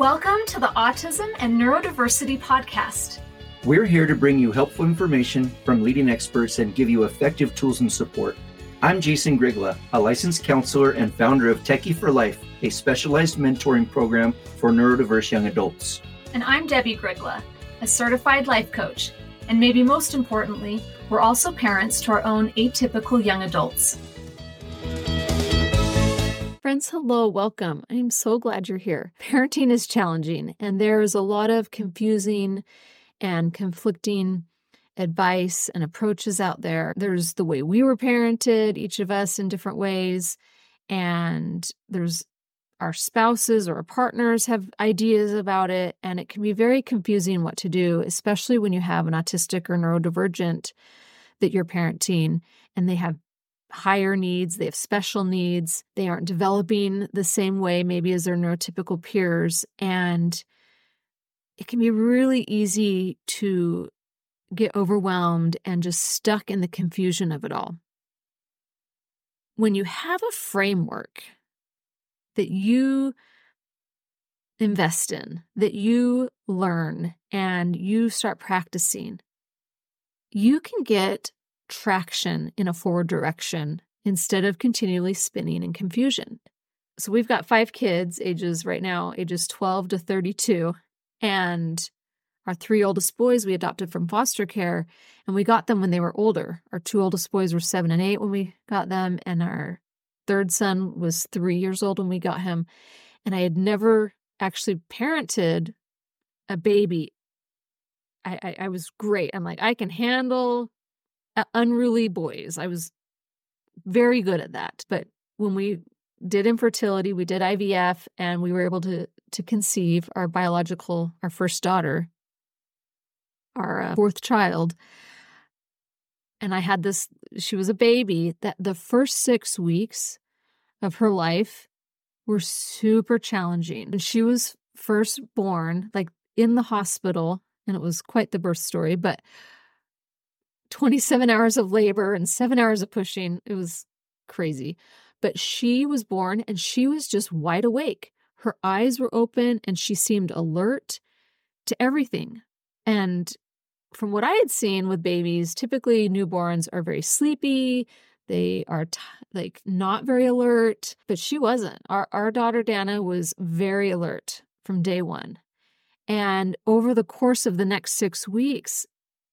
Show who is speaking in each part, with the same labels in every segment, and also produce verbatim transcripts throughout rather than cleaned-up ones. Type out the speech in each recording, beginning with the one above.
Speaker 1: Welcome to the Autism and Neurodiversity Podcast.
Speaker 2: We're here to bring you helpful information from leading experts and give you effective tools and support. I'm Jason Grigla, a licensed counselor and founder of Techie for Life, a specialized mentoring program for neurodiverse young adults.
Speaker 1: And I'm Debbie Grigla, a certified life coach. And maybe most importantly, we're also parents to our own atypical young adults.
Speaker 3: Friends, hello, welcome. I'm so glad you're here. Parenting is challenging, and there's a lot of confusing and conflicting advice and approaches out there. There's the way we were parented, each of us in different ways, and there's our spouses or our partners have ideas about it, and it can be very confusing what to do, especially when you have an autistic or neurodivergent that you're parenting, and they have higher needs, they have special needs, they aren't developing the same way maybe as their neurotypical peers, and it can be really easy to get overwhelmed and just stuck in the confusion of it all. When you have a framework that you invest in, that you learn, and you start practicing, you can get traction in a forward direction instead of continually spinning in confusion. So we've got five kids, ages right now, ages twelve to thirty-two, and our three oldest boys we adopted from foster care, and we got them when they were older. Our two oldest boys were seven and eight when we got them, and our third son was three years old when we got him. And I had never actually parented a baby. I, I, I was great. I'm like, I can handle unruly boys. I was very good at that. But when we did infertility, we did I V F, and we were able to to conceive our biological, our first daughter, our uh, fourth child. And I had this, she was a baby, that the first six weeks of her life were super challenging. And she was first born, like in the hospital, and it was quite the birth story, but twenty-seven hours of labor and seven hours of pushing. It was crazy. But she was born and she was just wide awake. Her eyes were open and she seemed alert to everything. And from what I had seen with babies, typically newborns are very sleepy. They are t- like not very alert, but she wasn't. Our, our daughter Dana was very alert from day one. And over the course of the next six weeks,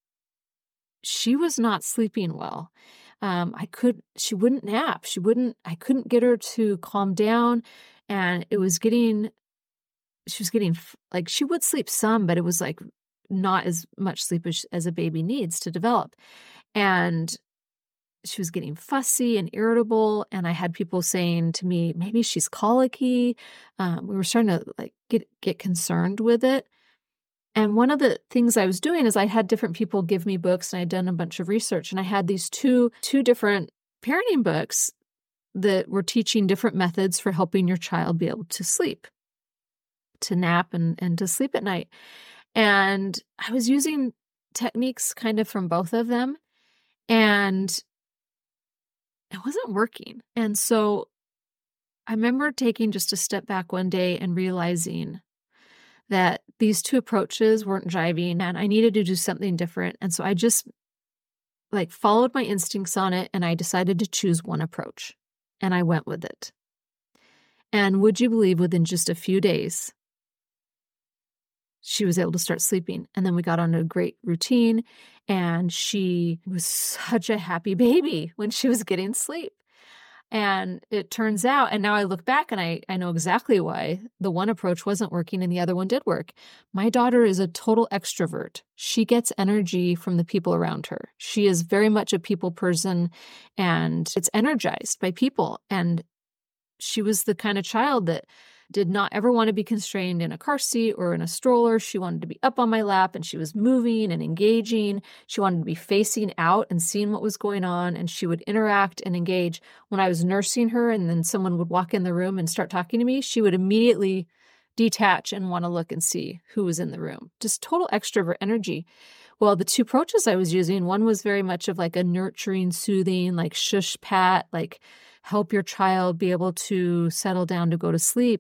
Speaker 3: she was not sleeping well. Um, I could, she wouldn't nap. She wouldn't, I couldn't get her to calm down. And it was getting, she was getting, like, she would sleep some, but it was like not as much sleep as, as a baby needs to develop. And she was getting fussy and irritable. And I had people saying to me, maybe she's colicky. Um, we were starting to like get, get concerned with it. And one of the things I was doing is I had different people give me books, and I'd done a bunch of research, and I had these two, two different parenting books that were teaching different methods for helping your child be able to sleep, to nap and, and to sleep at night. And I was using techniques kind of from both of them, and it wasn't working. And so I remember taking just a step back one day and realizing that these two approaches weren't jiving and I needed to do something different. And so I just like followed my instincts on it, and I decided to choose one approach, and I went with it. And would you believe, within just a few days, she was able to start sleeping. And then we got on a great routine, and she was such a happy baby when she was getting sleep. And it turns out, and now I look back and I, I know exactly why the one approach wasn't working and the other one did work. My daughter is a total extrovert. She gets energy from the people around her. She is very much a people person, and it's energized by people. And she was the kind of child that did not ever want to be constrained in a car seat or in a stroller. She wanted to be up on my lap, and she was moving and engaging. She wanted to be facing out and seeing what was going on, and she would interact and engage. When I was nursing her and then someone would walk in the room and start talking to me, she would immediately detach and want to look and see who was in the room. Just total extrovert energy. Well, the two approaches I was using, one was very much of like a nurturing, soothing, like shush pat, like help your child be able to settle down to go to sleep.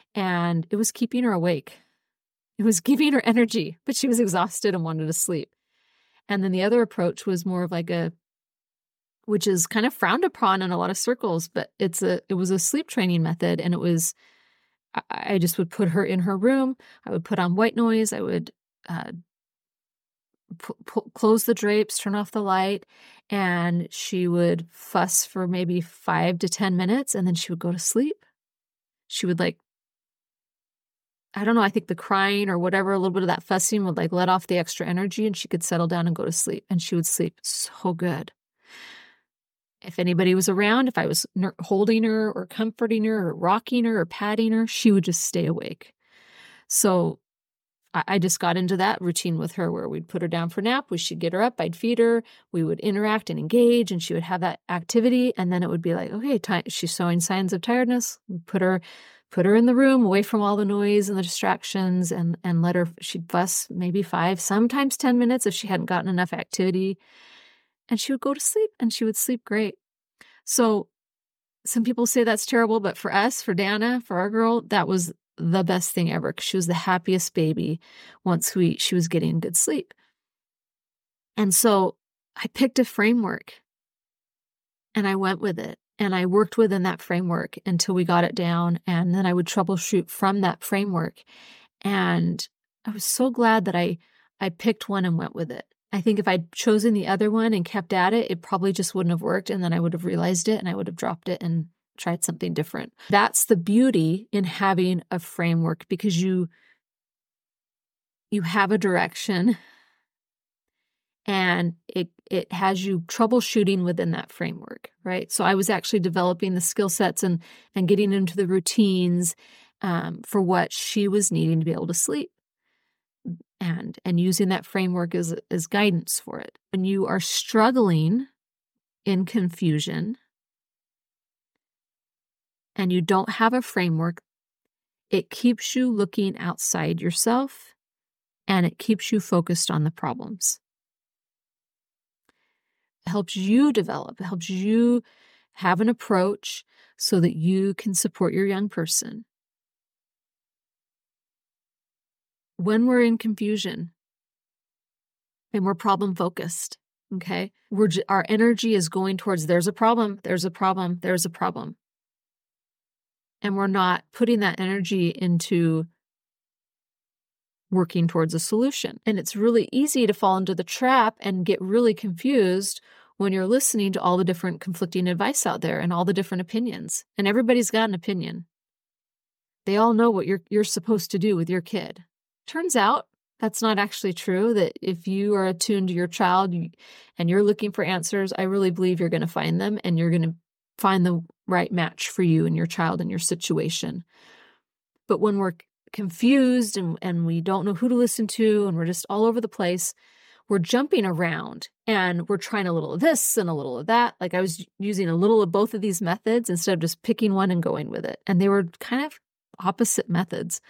Speaker 3: and it was keeping her awake. It was giving her energy, but she was exhausted and wanted to sleep. And then the other approach was more of like a, which is kind of frowned upon in a lot of circles, but it's a, it was a sleep training method. And it was, I, I just would put her in her room. I would put on white noise. I would uh, p- p- close the drapes, turn off the light, and she would fuss for maybe five to ten minutes. And then she would go to sleep. She would like, I don't know, I think the crying or whatever, a little bit of that fussing would like let off the extra energy and she could settle down and go to sleep. And she would sleep so good. If anybody was around, if I was ner- holding her or comforting her or rocking her or patting her, she would just stay awake. So I, I just got into that routine with her where we'd put her down for a nap. We should get her up. I'd feed her. We would interact and engage and she would have that activity. And then it would be like, okay, t- she's showing signs of tiredness. We put her Put her in the room away from all the noise and the distractions and, and let her, she'd fuss maybe five, sometimes ten minutes if she hadn't gotten enough activity. And she would go to sleep and she would sleep great. So some people say that's terrible, but for us, for Dana, for our girl, that was the best thing ever because she was the happiest baby once we she was getting good sleep. And so I picked a framework and I went with it. And I worked within that framework until we got it down. And then I would troubleshoot from that framework. And I was so glad that I, I picked one and went with it. I think if I'd chosen the other one and kept at it, it probably just wouldn't have worked. And then I would have realized it and I would have dropped it and tried something different. That's the beauty in having a framework because you, you have a direction and it it has you troubleshooting within that framework, right? So I was actually developing the skill sets and and getting into the routines um, for what she was needing to be able to sleep, and and using that framework as as guidance for it. When you are struggling in confusion and you don't have a framework, it keeps you looking outside yourself, and it keeps you focused on the problems. Helps you develop, it helps you have an approach so that you can support your young person. When we're in confusion and we're problem focused, okay, we're our energy is going towards there's a problem, there's a problem, there's a problem. And we're not putting that energy into working towards a solution. And it's really easy to fall into the trap and get really confused when you're listening to all the different conflicting advice out there and all the different opinions. And everybody's got an opinion. They all know what you're you're supposed to do with your kid. Turns out that's not actually true, that if you are attuned to your child and you're looking for answers, I really believe you're going to find them and you're going to find the right match for you and your child and your situation. But when we're confused and, and we don't know who to listen to and we're just all over the place, we're jumping around and we're trying a little of this and a little of that. Like I was using a little of both of these methods instead of just picking one and going with it. And they were kind of opposite methods.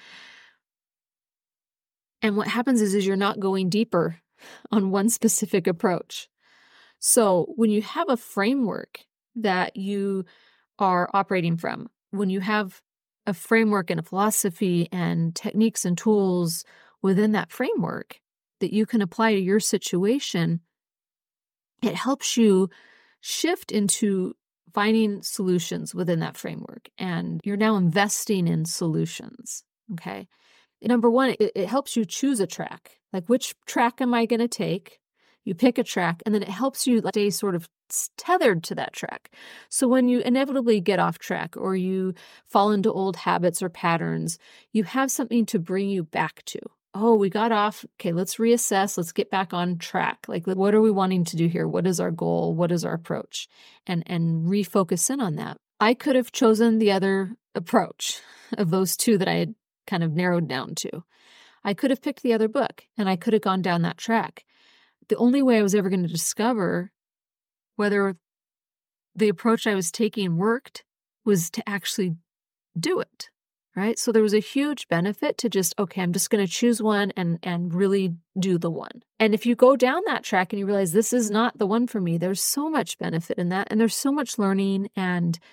Speaker 3: And what happens is, is you're not going deeper on one specific approach. So when you have a framework that you are operating from, when you have a framework and a philosophy and techniques and tools within that framework that you can apply to your situation, it helps you shift into finding solutions within that framework. And you're now investing in solutions, okay? Number one, it, it helps you choose a track. Like, which track am I going to take? You pick a track, and then it helps you stay sort of tethered to that track. So when you inevitably get off track or you fall into old habits or patterns, you have something to bring you back to. Oh, we got off. Okay, let's reassess. Let's get back on track. Like, what are we wanting to do here? What is our goal? What is our approach? And and refocus in on that. I could have chosen the other approach of those two that I had kind of narrowed down to. I could have picked the other book and I could have gone down that track. The only way I was ever going to discover whether the approach I was taking worked was to actually do it, right? So there was a huge benefit to just, okay, I'm just going to choose one and, and really do the one. And if you go down that track and you realize this is not the one for me, there's so much benefit in that. And there's so much learning and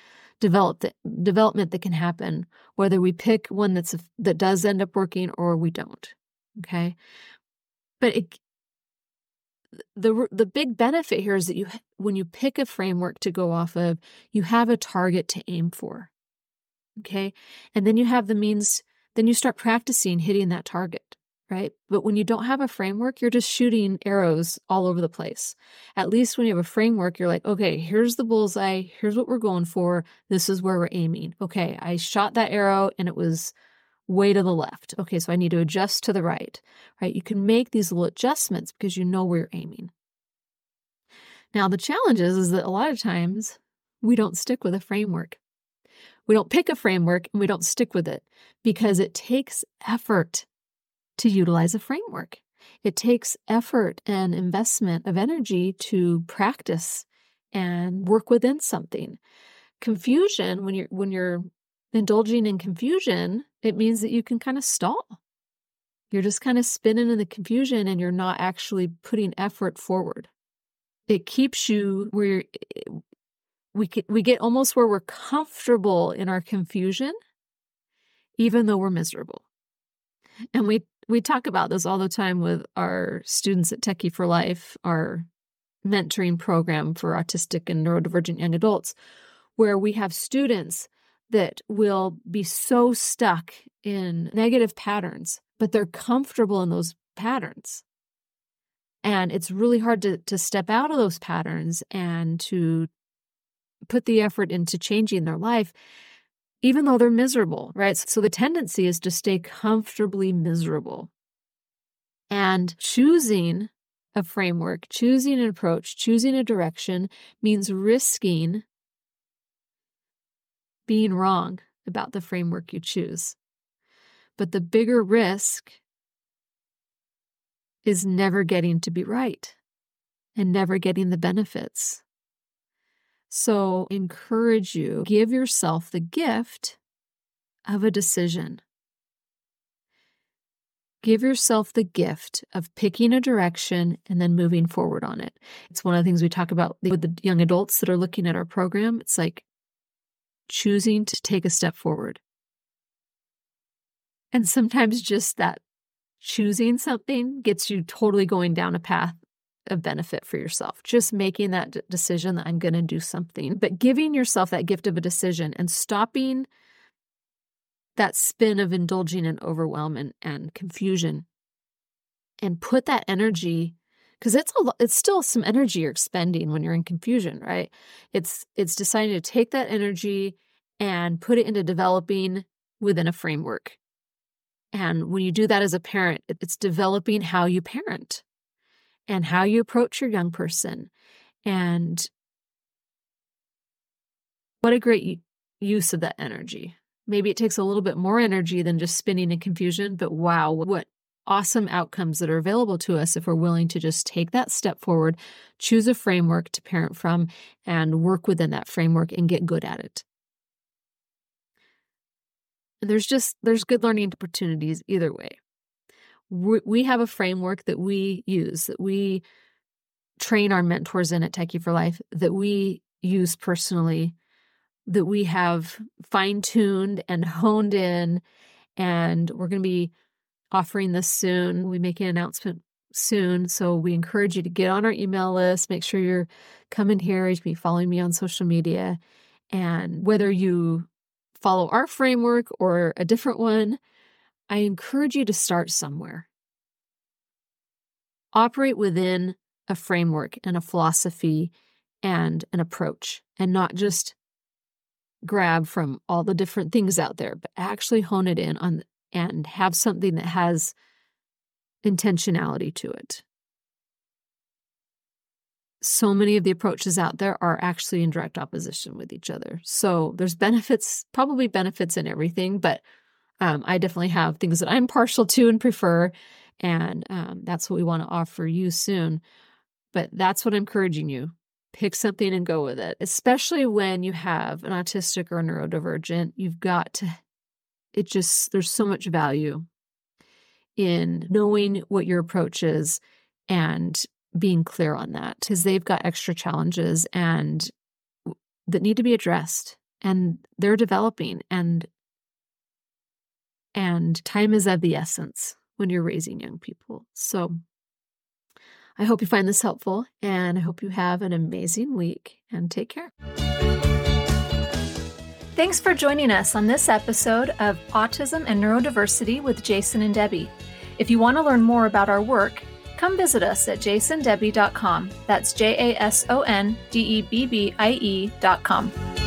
Speaker 3: develop the, development that can happen, whether we pick one that's that does end up working or we don't. Okay, but it, the the big benefit here is that you when you pick a framework to go off of, you have a target to aim for. Okay, and then you have the means. Then you start practicing hitting that target. Right? But when you don't have a framework, you're just shooting arrows all over the place. At least when you have a framework, you're like, okay, here's the bullseye. Here's what we're going for. This is where we're aiming. Okay, I shot that arrow and it was way to the left. Okay, so I need to adjust to the right, right? You can make these little adjustments because you know where you're aiming. Now, the challenge is, is that a lot of times we don't stick with a framework. We don't pick a framework and we don't stick with it because it takes effort to utilize a framework. It takes effort and investment of energy to practice and work within something. Confusion, when you're when you're indulging in confusion, it means that you can kind of stall. You're just kind of spinning in the confusion and you're not actually putting effort forward. It keeps you where you're, we get, we get almost where we're comfortable in our confusion, even though we're miserable. And we We talk about this all the time with our students at Techie for Life, our mentoring program for autistic and neurodivergent young adults, where we have students that will be so stuck in negative patterns, but they're comfortable in those patterns. And it's really hard to, to step out of those patterns and to put the effort into changing their life, even though they're miserable, right? So the tendency is to stay comfortably miserable. And choosing a framework, choosing an approach, choosing a direction means risking being wrong about the framework you choose. But the bigger risk is never getting to be right and never getting the benefits. So encourage you, give yourself the gift of a decision. Give yourself the gift of picking a direction and then moving forward on it. It's one of the things we talk about with the young adults that are looking at our program. It's like choosing to take a step forward. And sometimes just that choosing something gets you totally going down a path of benefit for yourself. Just making that d- decision that I'm going to do something, but giving yourself that gift of a decision and stopping that spin of indulging in overwhelm and, and confusion, and put that energy, because it's a lo- it's still some energy you're expending when you're in confusion, right? It's it's deciding to take that energy and put it into developing within a framework. And when you do that as a parent, it- it's developing how you parent and how you approach your young person. And what a great u- use of that energy. Maybe it takes a little bit more energy than just spinning in confusion, but wow, what awesome outcomes that are available to us if we're willing to just take that step forward, choose a framework to parent from, and work within that framework and get good at it. And there's just, there's good learning opportunities either way. We have a framework that we use, that we train our mentors in at Techie for Life, that we use personally, that we have fine-tuned and honed in, and we're going to be offering this soon. We make an announcement soon, so we encourage you to get on our email list, make sure you're coming here, you can be following me on social media, and whether you follow our framework or a different one, I encourage you to start somewhere. Operate within a framework and a philosophy and an approach, and not just grab from all the different things out there, but actually hone it in on and have something that has intentionality to it. So many of the approaches out there are actually in direct opposition with each other. So there's benefits, probably benefits in everything, but Um, I definitely have things that I'm partial to and prefer, and um, that's what we want to offer you soon. But that's what I'm encouraging you. Pick something and go with it, especially when you have an autistic or a neurodivergent. You've got to, it just, there's so much value in knowing what your approach is and being clear on that, because they've got extra challenges and that need to be addressed. and they're developing, and and time is of the essence when you're raising young people. So I hope you find this helpful, and I hope you have an amazing week, and take care.
Speaker 1: Thanks for joining us on this episode of Autism and Neurodiversity with Jason and Debbie. If you want to learn more about our work, come visit us at jason debbie dot com. That's J A S O N D E B B I E dot com.